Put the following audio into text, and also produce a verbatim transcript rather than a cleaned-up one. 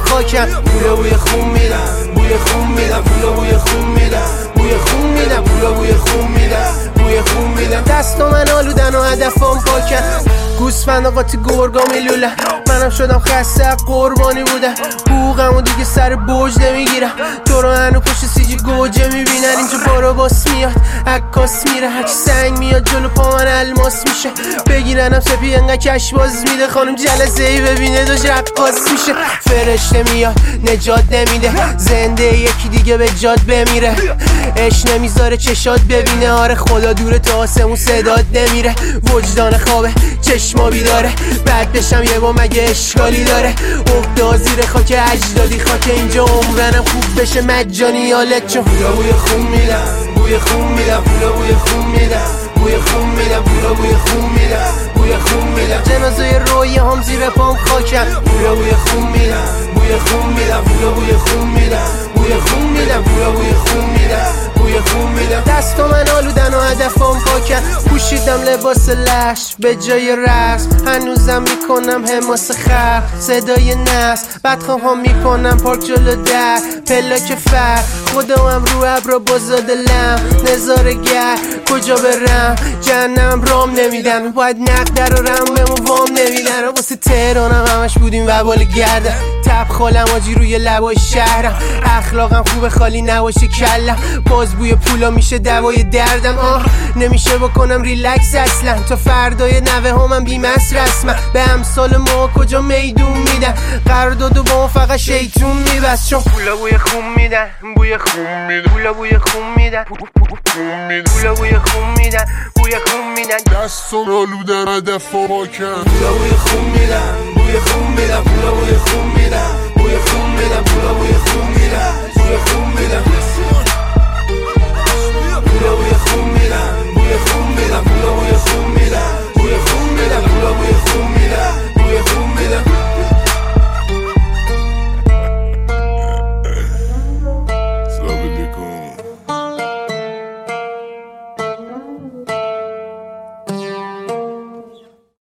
خاکم، پولا بوی خون میدم، بوی خون میدم، پولا بوی خون میدم، بوی خون میدم، پولا بوی خون میدم، بوی خون میدم. دست من آلودن و هدفم پاکن، گوسفند قاطی گرگا میلوله، منم شدم خسته قربانی بودم، حقوقمو دیگه سر بوج نمیگیرم، تو رو هنو پشت سیجی گوجه میبینن، اینجا بارا باس میاد عکاس میره، هرچی سنگ میاد جلو پا من الماس میشه، بگیرنم سپی انقدر کش باز میده، خانم جلسه ای ببینه داشت رقاص میشه، فرشته میاد نجات نمیده، زنده یکی دیگه به جاد بمیره، اش نمیذاره چشات ببینه، آره خدا دوره تا آسمون صدات نمیره، وجدان خوابه چشما بیداره، بعد بشم یه با مگه اشکالی داره، اهدا زیر خاک اجدادی خاک اینجا عمرنم خوب بشه مجانی یالت چون پولا بوی خون میدم، بوی خون میدم، پولا بوی خون میدم، بوی خون میدم، پولا بوی خون میدم، بوی خون میدم، جنازه روی هم زیر پام خاکم، پولا بوی خون میدم، بوی خون میدم، پولا بوی خون میدم، بوی خون میدم، پولا بوی خون میدم، بوی خون میدم. دست من آلودن و هدفم پاکن، پوشیدم لباس لش به جای رقص، هنوزم میکنم حماس خر، صدای نس بدخواه میکنم پارک جلو در پلاک فر، خودم رو ابرا بازاد لم نظاره گر، کجا برم جهنم رام نمیدن، باید نقد در و رم بمو وام نمیدن، واسه تهرانم همش بودیم وبال گردم، تب خالم آجی روی لبای شهرم، اخلاقم خوبه خالی نباشه کلم، باز بوی پولا میشه دوای دردم، آه نمیشه بکنم ریلکس اصلا، تا فردای نوه همم بیمس رسمم، به امثال ما کجا میدون میدن، قرارداد و با ما فقط شیطون میبست، چون پولا بوی خون میدن، بوی خون میدن، پولا بوی خون میدن، پولا بوی خون میدن، بوی خون میدن، دستم آلودن هدف پاکن، پولا بوی خون میدن، بوی خون